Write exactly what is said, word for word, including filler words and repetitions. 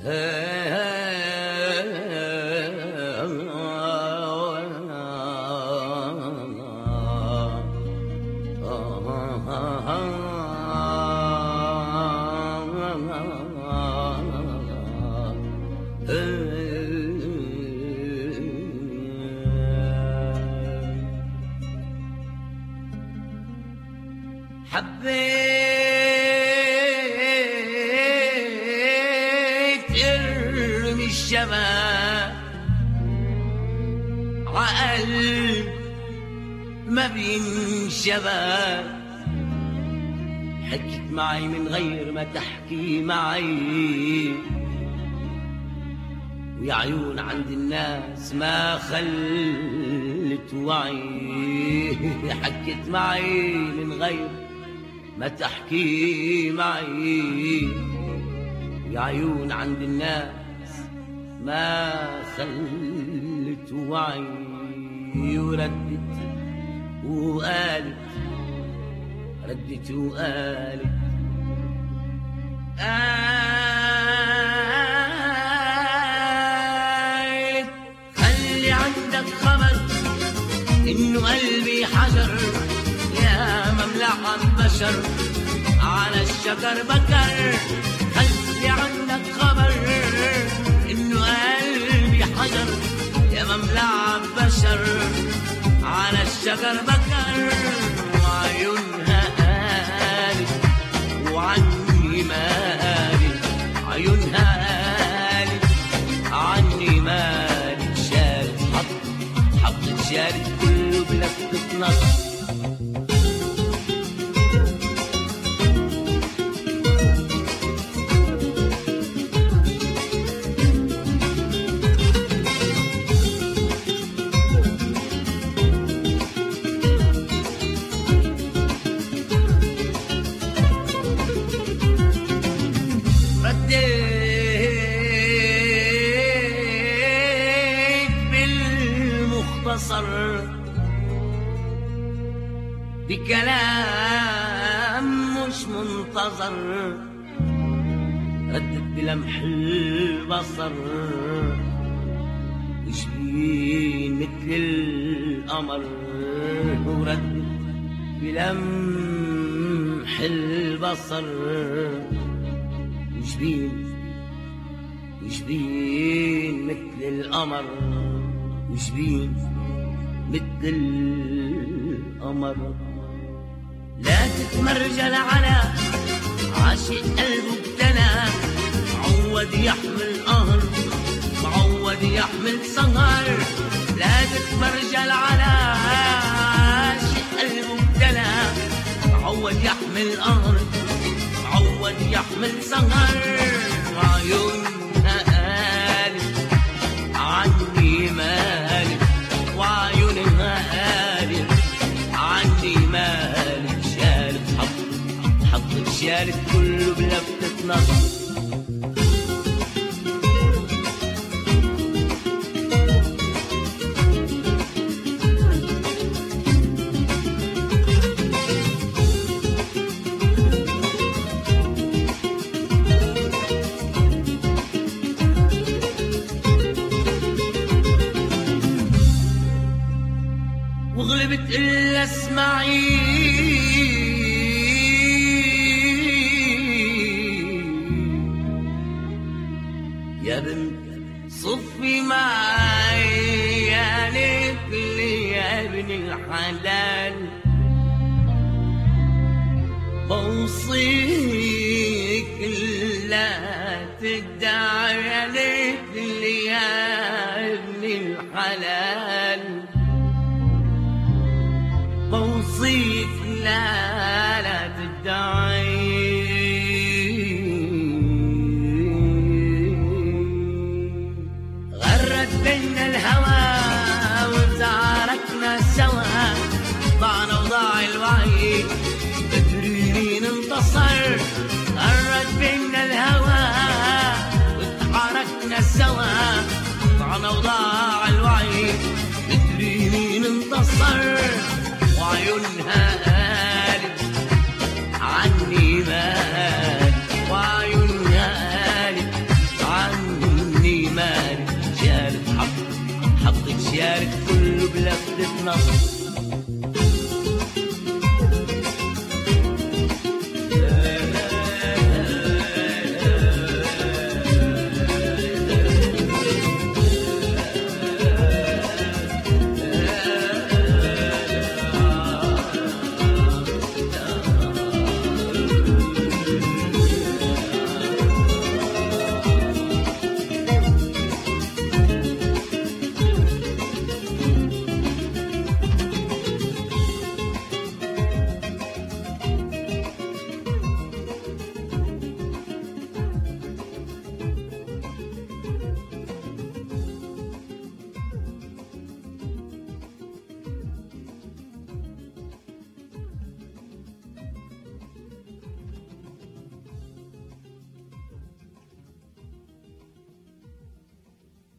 حبيت ارمي الشباب عقل ما بينشباب، حكيت معي من غير ما تحكي معي، ويا عيون عند الناس ما خلت وعي، حكيت معي من غير ما تحكي معي، يا عيون عند الناس ما خلت وعي، وردت وقالت ردت وقالت قالت خلي عندك خبر إنه قلبي حجر يا مملحة بشر على الشجر بكر، خلي عندك خبر إنه قلبي حجر يا مملحة بشر على الشجر بكر، وعيونها قالت وعني مالت، عيونها قالت عني مالت، شالت حطت حطت شالت كله بلفتة نظر. بكلام مش منتظر، ردت بلمح البصر وشبين مثل القمر، وردت بلمح البصر وشبين وشبين مثل القمر، وشبين مثل القمر. لا تتمرجل على عاشق قلبه ابتلى، معود يحمل قهر معود يحمل سهر، لا تتمرجل على عاشق قلبه ابتلى، معود يحمل قهر معود يحمل سهر، وعيونها قالت عني مالك، وعيونها قالت عني مالك، شالت حطت حطت شالت كله بلفتة نظر. وغلبت إلا اسمعي يا بنت صفي معي يا ليلي يا ابن الحلال، بوصيك لا تدعي يا ليلي يا ابن الحلال، بوصيك لا لا تدعي، غرت بينا الهوى وتعاركنا سوا، ضعنا وضاع الوعي